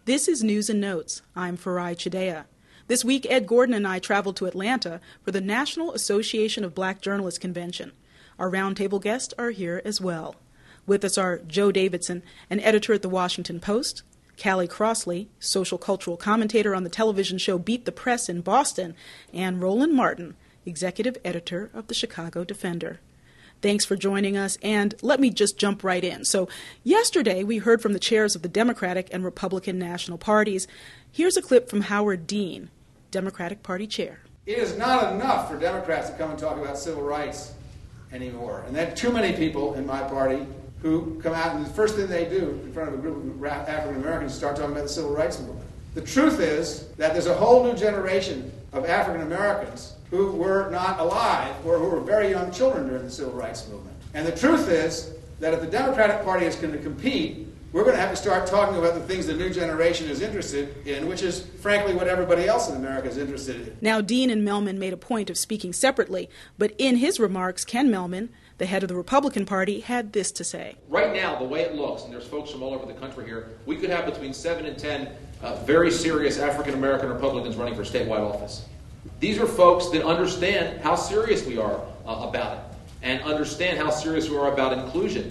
This is News and Notes. I'm Farai Chidea. This week, Ed Gordon and I traveled to Atlanta for the National Association of Black Journalists Convention. Our roundtable guests are here as well. With us are Joe Davidson, an editor at The Washington Post, Callie Crossley, social cultural commentator on the television show Beat the Press in Boston, and Roland Martin, executive editor of the Chicago Defender. Thanks for joining us, and let me just jump right in. So, yesterday we heard from the chairs of the Democratic and Republican national parties. Here's a clip from Howard Dean, Democratic Party chair. It is not enough for Democrats to come and talk about civil rights anymore. And there are too many people in my party who come out and the first thing they do in front of a group of African Americans is start talking about the civil rights movement. The truth is that there's a whole new generation of African Americans who were not alive or who were very young children during the civil rights movement. And the truth is that if the Democratic Party is going to compete, we're going to have to start talking about the things the new generation is interested in, which is, frankly, what everybody else in America is interested in. Now, Dean and Mehlman made a point of speaking separately, but in his remarks, Ken Mehlman, the head of the Republican Party, had this to say. Right now, the way it looks, and there's folks from all over the country here, we could have between 7 and 10 very serious African-American Republicans running for statewide office. These are folks that understand how serious we are about it and understand how serious we are about inclusion.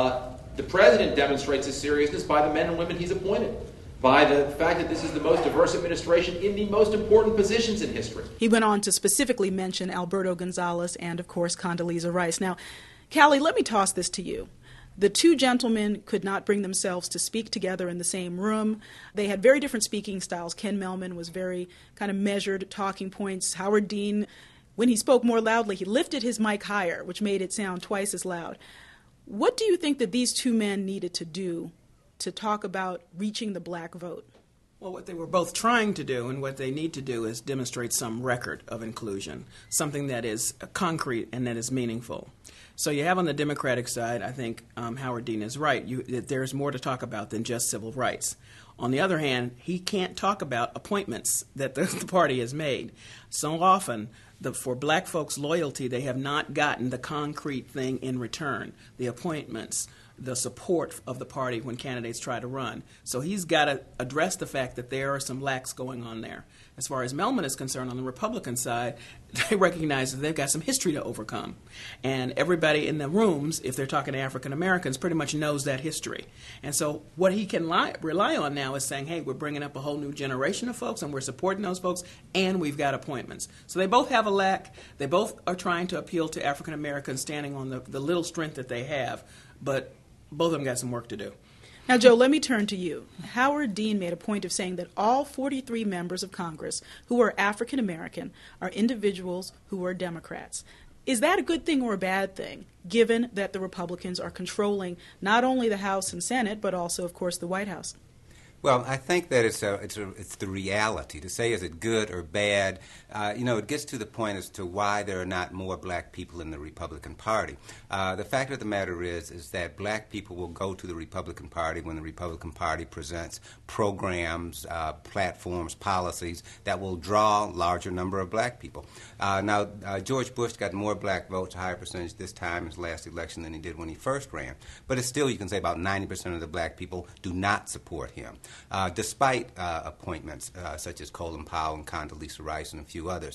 The president demonstrates his seriousness by the men and women he's appointed, by the fact that this is the most diverse administration in the most important positions in history. He went on to specifically mention Alberto Gonzales and, of course, Condoleezza Rice. Now, Callie, let me toss this to you. The two gentlemen could not bring themselves to speak together in the same room. They had very different speaking styles. Ken Mehlman was very kind of measured, talking points. Howard Dean, when he spoke more loudly, he lifted his mic higher, which made it sound twice as loud. What do you think that these two men needed to do to talk about reaching the black vote? Well, what they were both trying to do and what they need to do is demonstrate some record of inclusion, something that is concrete and that is meaningful. So you have on the Democratic side, I think Howard Dean is right, that there's more to talk about than just civil rights. On the other hand, he can't talk about appointments that the party has made. So often, for black folks' loyalty, they have not gotten the concrete thing in return, the appointments, the support of the party when candidates try to run. So he's got to address the fact that there are some lacks going on there. As far as Mehlman is concerned, on the Republican side, they recognize that they've got some history to overcome. And everybody in the rooms, if they're talking to African Americans, pretty much knows that history. And so what he can rely on now is saying, hey, we're bringing up a whole new generation of folks, and we're supporting those folks, and we've got appointments. So they both have a lack. They both are trying to appeal to African Americans standing on the little strength that they have. But both of them got some work to do. Now, Joe, let me turn to you. Howard Dean made a point of saying that all 43 members of Congress who are African American are individuals who are Democrats. Is that a good thing or a bad thing, given that the Republicans are controlling not only the House and Senate, but also, of course, the White House? Well, I think that it's the reality. To say is it good or bad, it gets to the point as to why there are not more black people in the Republican Party. The fact of the matter is that black people will go to the Republican Party when the Republican Party presents programs, platforms, policies that will draw a larger number of black people. Now, George Bush got more black votes, a higher percentage this time in his last election than he did when he first ran. But it's still, you can say about 90% of the black people do not support him. Despite appointments such as Colin Powell and Condoleezza Rice and a few others.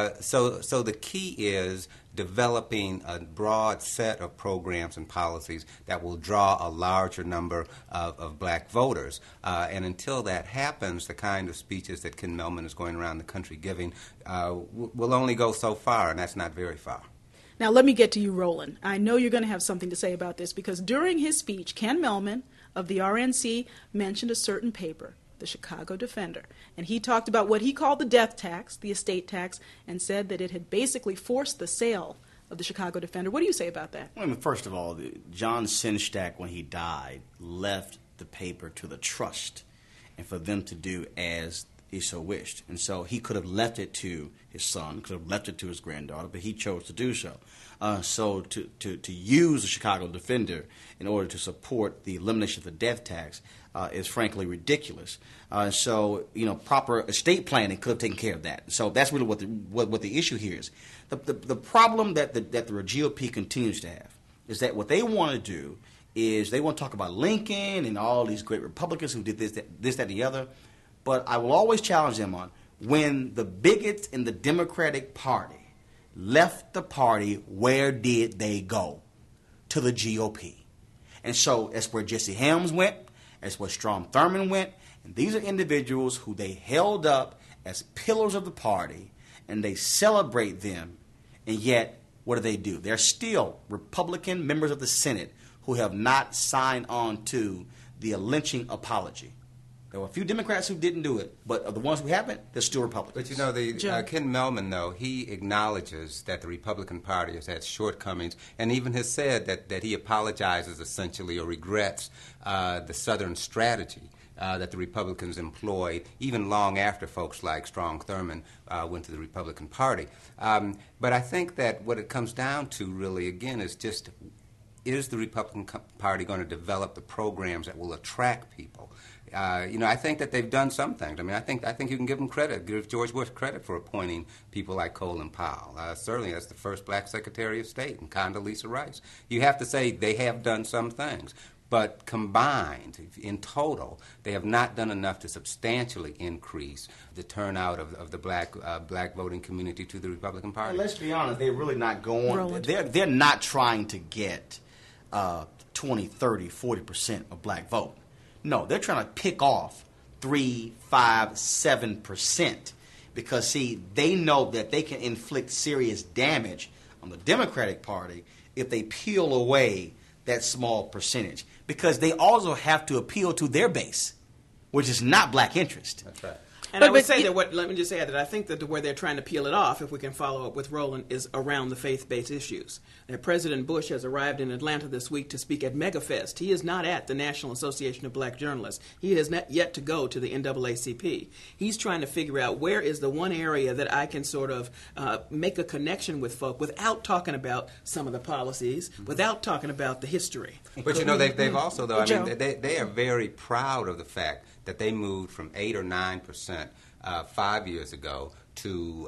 So the key is developing a broad set of programs and policies that will draw a larger number of black voters. And until that happens, the kind of speeches that Ken Mehlman is going around the country giving will only go so far, and that's not very far. Now, let me get to you, Roland. I know you're going to have something to say about this because during his speech, Ken Mehlman of the RNC mentioned a certain paper, the Chicago Defender, and he talked about what he called the death tax, the estate tax, and said that it had basically forced the sale of the Chicago Defender. What do you say about that? Well, first of all, John Sinstack, when he died, left the paper to the trust and for them to do as he so wished. And so he could have left it to his son, could have left it to his granddaughter, but he chose to do so. So to use the Chicago Defender in order to support the elimination of the death tax is frankly ridiculous. So proper estate planning could have taken care of that. So that's really what the issue here is. The problem that the GOP continues to have is that what they want to do is they want to talk about Lincoln and all these great Republicans who did this, that, and the other. But I will always challenge them on when the bigots in the Democratic Party left the party, where did they go? To the GOP. And so that's where Jesse Helms went. That's where Strom Thurmond went. And these are individuals who they held up as pillars of the party, and they celebrate them. And yet, what do? They're still Republican members of the Senate who have not signed on to the lynching apology. There were a few Democrats who didn't do it, but of the ones who haven't, they're still Republicans. But you know, Ken Mehlman, though, he acknowledges that the Republican Party has had shortcomings, and even has said that he apologizes essentially or regrets the Southern strategy that the Republicans employed, even long after folks like Strom Thurmond went to the Republican Party. But I think that what it comes down to, really, again, is just, is the Republican Party going to develop the programs that will attract people? I think that they've done some things. I mean, I think you can give them credit, give George Bush credit for appointing people like Colin Powell. Certainly, that's the first black Secretary of State, and Condoleezza Rice. You have to say they have done some things. But combined, in total, they have not done enough to substantially increase the turnout of the black voting community to the Republican Party. Well, let's be honest, they're really not going. They're not trying to get 20, 30, 40% of black vote. No, they're trying to pick off 3, 5, 7%. Because, see, they know that they can inflict serious damage on the Democratic Party if they peel away that small percentage. Because they also have to appeal to their base, which is not black interest. That's right. And I would say that let me just add that I think that where they're trying to peel it off, if we can follow up with Roland, is around the faith-based issues. That President Bush has arrived in Atlanta this week to speak at MegaFest. He is not at the National Association of Black Journalists. He has not yet to go to the NAACP. He's trying to figure out where is the one area that I can sort of make a connection with folk without talking about some of the policies, without talking about the history. But they've also, though, they are very proud of the fact that they moved from 8 or 9% 5 years ago to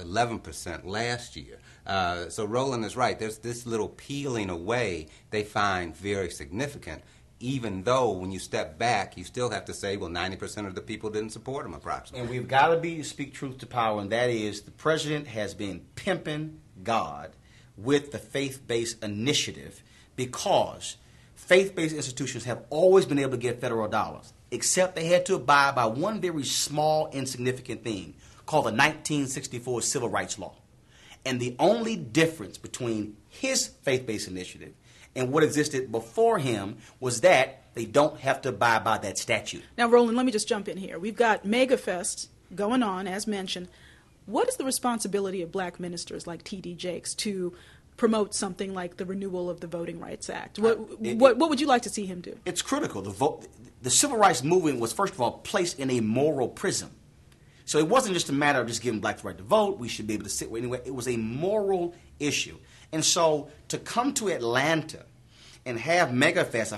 11% last year. So Roland is right. There's this little peeling away they find very significant, even though when you step back, you still have to say, well, 90% of the people didn't support him approximately. And we've got to speak truth to power, and that is the president has been pimping God with the faith-based initiative because faith-based institutions have always been able to get federal dollars, except they had to abide by one very small, insignificant thing called the 1964 Civil Rights Law. And the only difference between his faith-based initiative and what existed before him was that they don't have to abide by that statute. Now, Roland, let me just jump in here. We've got MegaFest going on, as mentioned. What is the responsibility of black ministers like T.D. Jakes to promote something like the renewal of the Voting Rights Act? What would you like to see him do? It's critical. The civil rights movement was, first of all, placed in a moral prism. So it wasn't just a matter of just giving blacks the right to vote. We should be able to sit anywhere. It was a moral issue. And so to come to Atlanta and have MegaFest,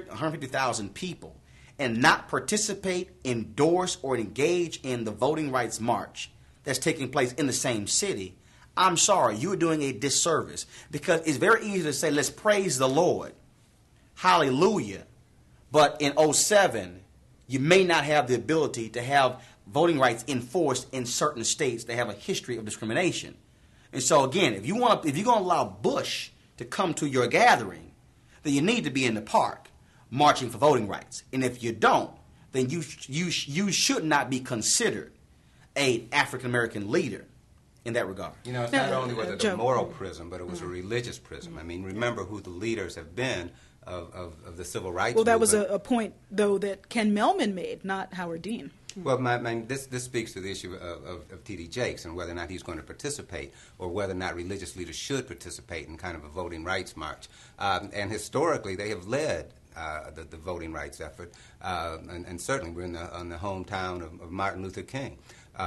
150,000 people, and not participate, endorse, or engage in the voting rights march that's taking place in the same city, I'm sorry, you're doing a disservice. Because it's very easy to say, let's praise the Lord. Hallelujah. But in 2007, you may not have the ability to have voting rights enforced in certain states that have a history of discrimination. And so again, if you're going to allow Bush to come to your gathering, then you need to be in the park marching for voting rights. And if you don't, then you should not be considered an African American leader in that regard. It's not only was it a moral prism, but it was a religious prism. I mean, remember who the leaders have been of the civil rights movement. Well, that was a point, though, that Ken Mehlman made, not Howard Dean. Well, this speaks to the issue of T.D. Jakes and whether or not he's going to participate or whether or not religious leaders should participate in kind of a voting rights march. And historically, they have led the voting rights effort, and certainly we're in the hometown of Martin Luther King.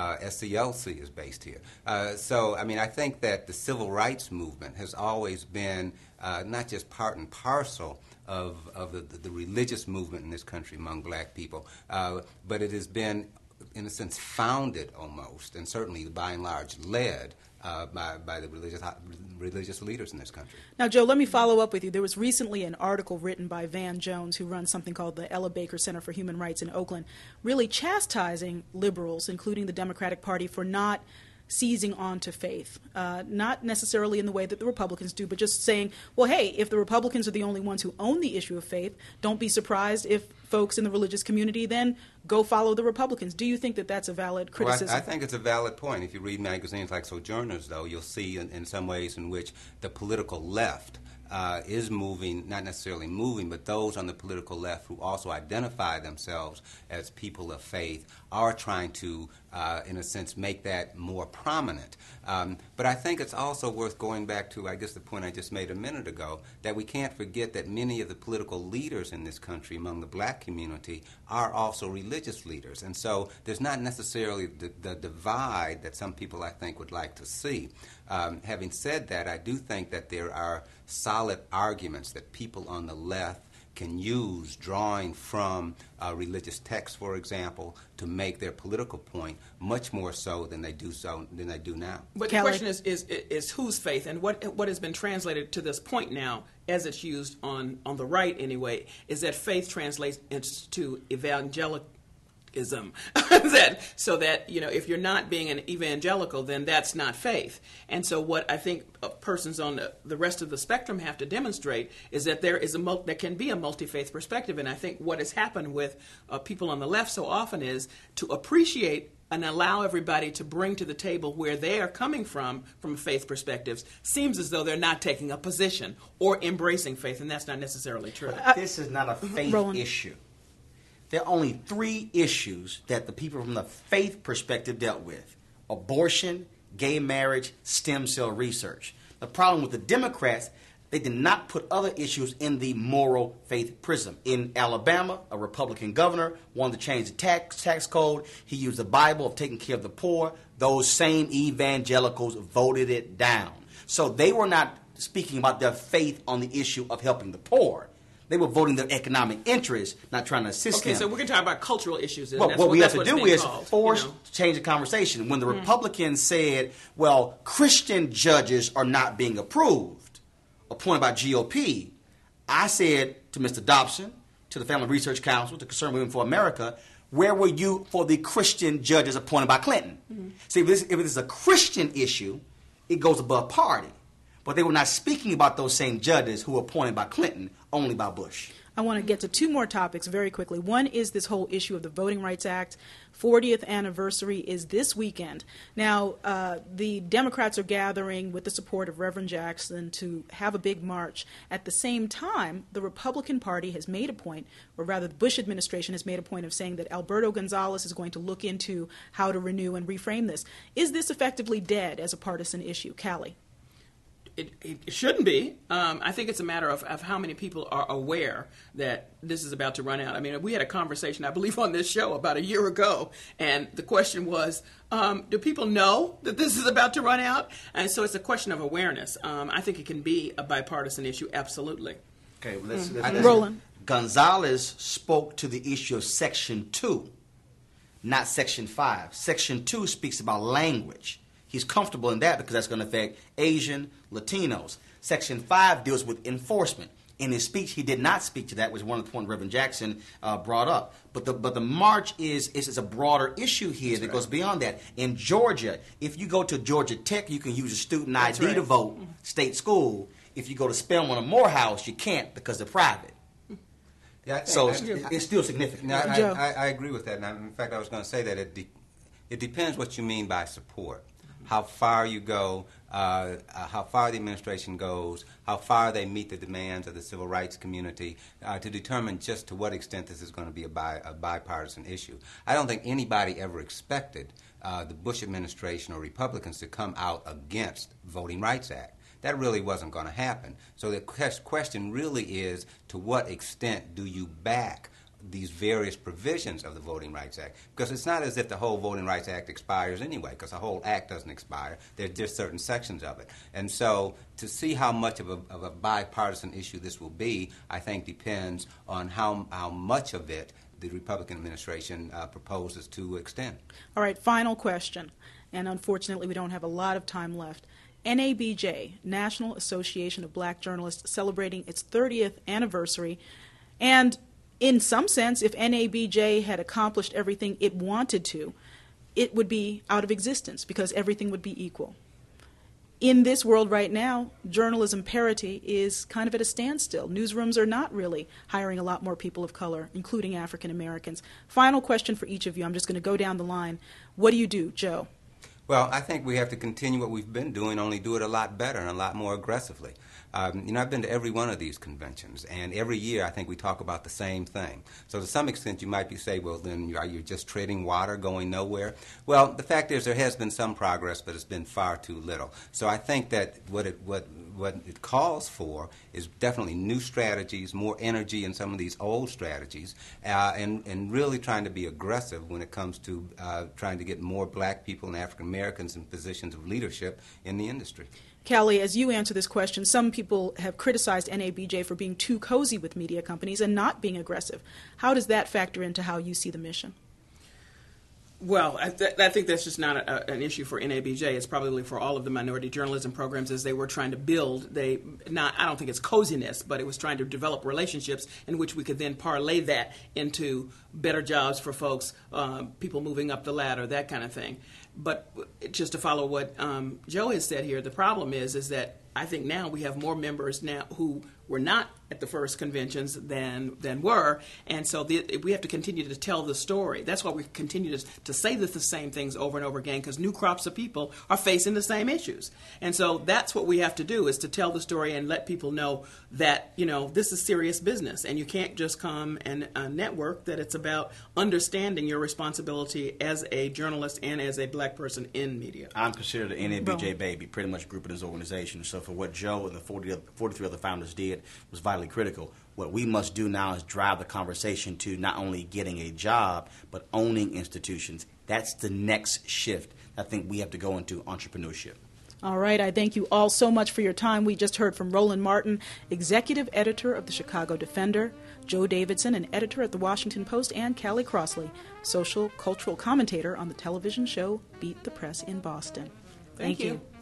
SCLC is based here. So, I mean, I think that the civil rights movement has always been not just part and parcel of the religious movement in this country among black people, but it has been in a sense, founded almost, and certainly by and large led by the religious leaders in this country. Now, Joe, let me follow up with you. There was recently an article written by Van Jones, who runs something called the Ella Baker Center for Human Rights in Oakland, really chastising liberals, including the Democratic Party, for not seizing on to faith, not necessarily in the way that the Republicans do, but just saying, well, hey, if the Republicans are the only ones who own the issue of faith, don't be surprised if folks in the religious community then go follow the Republicans. Do you think that that's a valid criticism? Well, I think it's a valid point. If you read magazines like Sojourners, though, you'll see in some ways in which the political left is moving, not necessarily moving, but those on the political left who also identify themselves as people of faith are trying to, in a sense, make that more prominent. But I think it's also worth going back to, I guess, the point I just made a minute ago, that we can't forget that many of the political leaders in this country among the black community are also religious leaders. And so there's not necessarily the divide that some people, I think, would like to see. Having said that, I do think that there are solid arguments that people on the left can use, drawing from religious texts, for example, to make their political point much more so than they do now. But Kelly? The question is whose faith, and what has been translated to this point now, as it's used on the right anyway, is that faith translates into evangelicism. So that, you know, if you're not being an evangelical, then that's not faith. And so what I think persons on the rest of the spectrum have to demonstrate is that there can be a multi-faith perspective. And I think what has happened with people on the left so often is to appreciate and allow everybody to bring to the table where they are coming from faith perspectives, seems as though they're not taking a position or embracing faith, and that's not necessarily true. This is not a faith Roland. issue. There are only 3 issues that the people from the faith perspective dealt with: abortion, gay marriage, stem cell research. The problem with the Democrats, they did not put other issues in the moral faith prism. In Alabama, a Republican governor wanted to change the tax code. He used the Bible of taking care of the poor. Those same evangelicals voted it down. So they were not speaking about their faith on the issue of helping the poor. They were voting their economic interests, not trying to assist them. Okay, so we're going to talk about cultural issues. And well, that's what we have to that's do what's is being called, force you know? change the conversation. When the Republicans said, well, Christian judges are not being approved, appointed by GOP, I said to Mr. Dobson, to the Family Research Council, to Concerned Women for America, where were you for the Christian judges appointed by Clinton? Mm-hmm. See, if it is a Christian issue, it goes above party. But they were not speaking about those same judges who were appointed by Clinton, only by Bush. I want to get to 2 more topics very quickly. One is this whole issue of the Voting Rights Act. 40th anniversary is this weekend. Now, the Democrats are gathering with the support of Reverend Jackson to have a big march. At the same time, the Republican Party has made a point, or rather the Bush administration has made a point of saying that Alberto Gonzales is going to look into how to renew and reframe this. Is this effectively dead as a partisan issue? Callie? It shouldn't be. I think it's a matter of how many people are aware that this is about to run out. I mean, we had a conversation, I believe, on this show about a year ago, and the question was, do people know that this is about to run out? And so it's a question of awareness. I think it can be a bipartisan issue, absolutely. Okay, well, let's Roland. Gonzales spoke to the issue of Section 2, not Section 5. Section 2 speaks about language. He's comfortable in that because that's going to affect Asian, Latinos. Section 5 deals with enforcement. In his speech, he did not speak to that, which is one of the points Reverend Jackson brought up. But the march is a broader issue here that goes beyond that. In Georgia, if you go to Georgia Tech, you can use a student ID to vote, state school. If you go to Spelman or Morehouse, you can't because they're private. Yeah, so it's still significant. I agree with that. And in fact, I was going to say that it depends what you mean by support. How far you go, how far the administration goes, how far they meet the demands of the civil rights community to determine just to what extent this is going to be a bipartisan issue. I don't think anybody ever expected the Bush administration or Republicans to come out against the Voting Rights Act. That really wasn't going to happen. So the question really is, to what extent do you back these various provisions of the Voting Rights Act? Because it's not as if the whole Voting Rights Act expires anyway, because the whole act doesn't expire. There's just certain sections of it. And so to see how much of a bipartisan issue this will be, I think depends on how much of it the Republican administration proposes to extend. All right, final question, and unfortunately we don't have a lot of time left. NABJ, National Association of Black Journalists, celebrating its 30th anniversary, and in some sense, if NABJ had accomplished everything it wanted to, it would be out of existence because everything would be equal. In this world right now, journalism parity is kind of at a standstill. Newsrooms are not really hiring a lot more people of color, including African Americans. Final question for each of you. I'm just going to go down the line. What do you do, Joe? Well, I think we have to continue what we've been doing, only do it a lot better and a lot more aggressively. I've been to every one of these conventions, and every year I think we talk about the same thing. So to some extent you might say, well, then are you just treading water, going nowhere? Well, the fact is there has been some progress, but it's been far too little. So I think that what it calls for is definitely new strategies, more energy in some of these old strategies, and really trying to be aggressive when it comes to trying to get more black people and African Americans in positions of leadership in the industry. Callie, as you answer this question, some people have criticized NABJ for being too cozy with media companies and not being aggressive. How does that factor into how you see the mission? Well, I think that's just not an issue for NABJ. It's probably for all of the minority journalism programs as they were trying to build. I don't think it's coziness, but it was trying to develop relationships in which we could then parlay that into better jobs for folks, people moving up the ladder, that kind of thing. But just to follow what Joe has said here, the problem is that I think now we have more members now who were not at the first conventions than were, and so we have to continue to tell the story. That's why we continue to say the same things over and over again, because new crops of people are facing the same issues. And so that's what we have to do, is to tell the story and let people know that, this is serious business, and you can't just come and network, that it's about understanding your responsibility as a journalist and as a black person in media. I'm considered an NABJ baby, pretty much group in this organization. So for what Joe and the 43 other founders did was vitally critical. What we must do now is drive the conversation to not only getting a job, but owning institutions. That's the next shift. I think we have to go into entrepreneurship. All right, I thank you all so much for your time. We just heard from Roland Martin, executive editor of the Chicago Defender, Joe Davidson, an editor at the Washington Post, and Callie Crossley, social cultural commentator on the television show Beat the Press in Boston. Thank you.